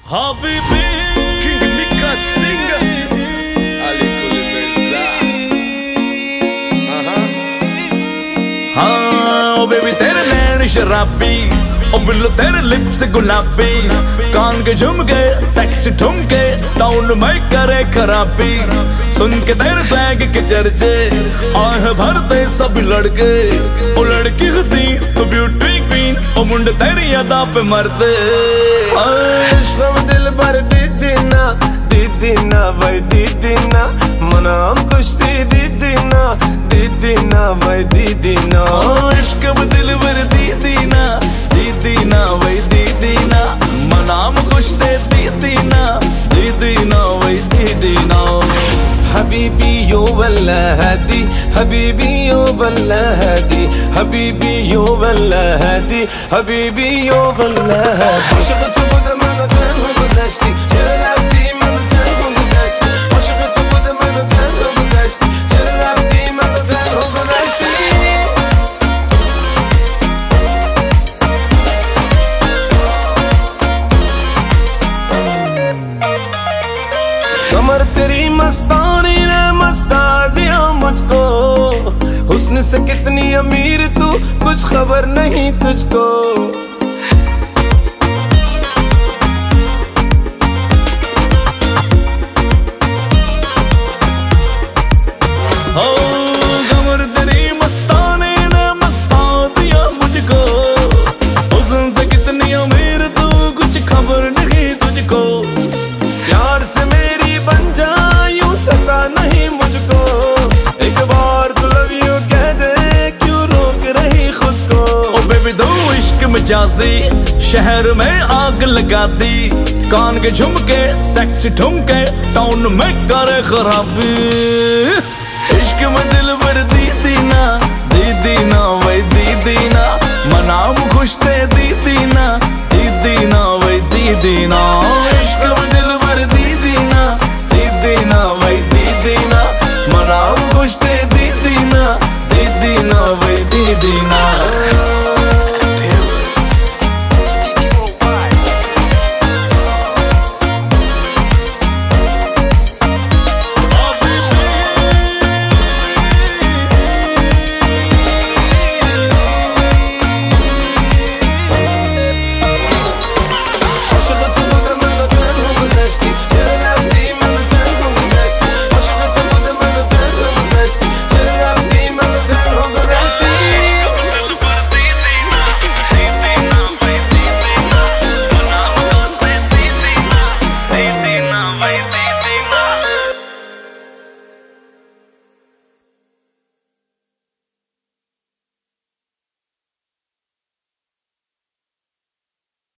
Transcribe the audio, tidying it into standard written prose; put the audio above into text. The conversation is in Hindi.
Habibi King Mika Singer Ali Kulibeza हाँ ओ बेबी तेरे नैन शराबी ओ बिल्लो तेरे लिप्स गुलाबी कान के झुमके सेक्स ठुमके टाउन में करे खराबी सुन के तेरे स्वैग के चर्चे आह भरते सब लड़के ओ लड़की हंसी तो ब्यूटी क्वीन ओ मुंडे तेरी अदा पे मरते इश्क़ दिल भर दीदी ना भाई दीदी ना मनाम कुश्ती दीदी ना भाई दीदी ना इश्क़ दिल भर दीदी ना भाई दीदी ना मनाम कुश्ती दीदी ना भाई दीदी ना हबीबी यो वल्ला हदी हबीबी यो वल्ला हदी हबीबी यो वल्ला हदी हबीबी यो वल्ला हदी Aşık çubuğda manaten hızlaştı Çırlafti manaten hızlaştı Aşık çubuğda manaten hızlaştı Çırlafti manaten hızlaştı कमर तेरी मस्तानी ने मस्ता दिया मुझको हुस्न से कितनी अमीर तू कुछ खबर नहीं तुझको हो कमर तेरी मस्तानी ने मस्ता दिया मुझको हुस्न से कितनी अमीर तू कुछ खबर नहीं तुझको प्यार से मेरी बन जा यूं सता नहीं मुझको एक बार तू लव यू कह दे क्यों रोक रही खुद को ओ बेबी दो इश्क मजाजी शहर में आग लगा दी कान के झुमके सेक्स ठुमके टाउन में करे खराबी इश्क में दिल भर दीदी ना भाई दीदी ना मनाम खुश थे